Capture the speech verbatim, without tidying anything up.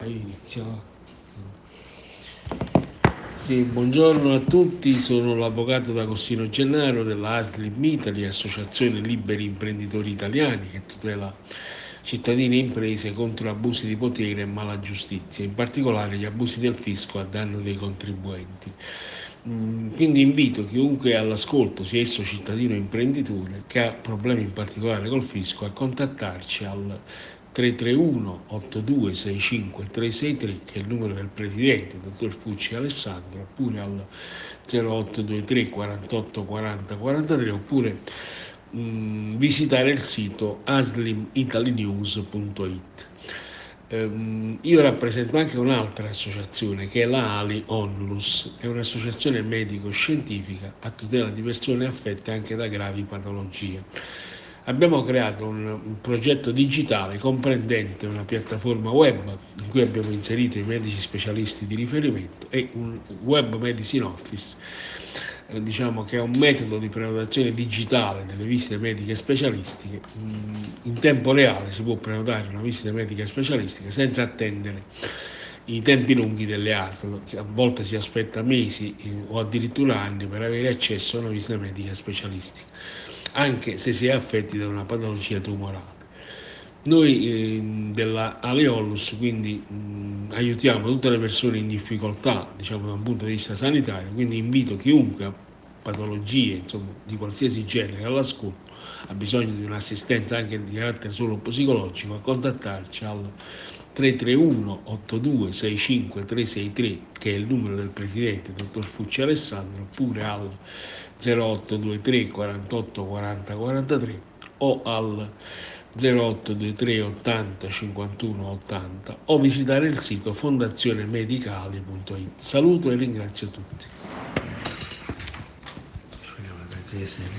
Inizio. Sì, buongiorno a tutti, sono l'avvocato D'Agostino Gennaro della ASLIM Italy, Associazione Liberi Imprenditori Italiani, che tutela cittadini e imprese contro abusi di potere e mala giustizia, in particolare gli abusi del fisco a danno dei contribuenti. Quindi invito chiunque è all'ascolto, sia esso cittadino o imprenditore, che ha problemi in particolare col fisco, a contattarci al tre tre uno otto due sei cinque tre sei tre, che è il numero del presidente, dottor Pucci Alessandro, oppure al zero otto due tre quarantotto quaranta quarantatré, oppure mh, visitare il sito aslim italy news punto it. Um, io rappresento anche un'altra associazione che è la Ali Onlus, è un'associazione medico-scientifica a tutela di persone affette anche da gravi patologie. Abbiamo creato un, un progetto digitale comprendente una piattaforma web in cui abbiamo inserito i medici specialisti di riferimento e un web medicine office, eh, diciamo che è un metodo di prenotazione digitale delle visite mediche specialistiche. In tempo reale si può prenotare una visita medica specialistica senza attendere i tempi lunghi delle A S L, che a volte si aspetta mesi eh, o addirittura anni per avere accesso a una visita medica specialistica, anche se si è affetti da una patologia tumorale. Noi eh, della Aleolus quindi mh, aiutiamo tutte le persone in difficoltà, diciamo da un punto di vista sanitario, quindi invito chiunque ha patologie insomma, di qualsiasi genere all'ascolto, ha bisogno di un'assistenza anche di carattere solo psicologico, a contattarci al tre tre uno otto due sei cinque tre sei tre, che è il numero del presidente, dottor Fucci Alessandro, oppure al zero otto due tre quarantotto quaranta quarantatré o al zero otto due tre ottanta cinquantuno ottanta, o visitare il sito fondazionemedicali punto it. Saluto e ringrazio tutti.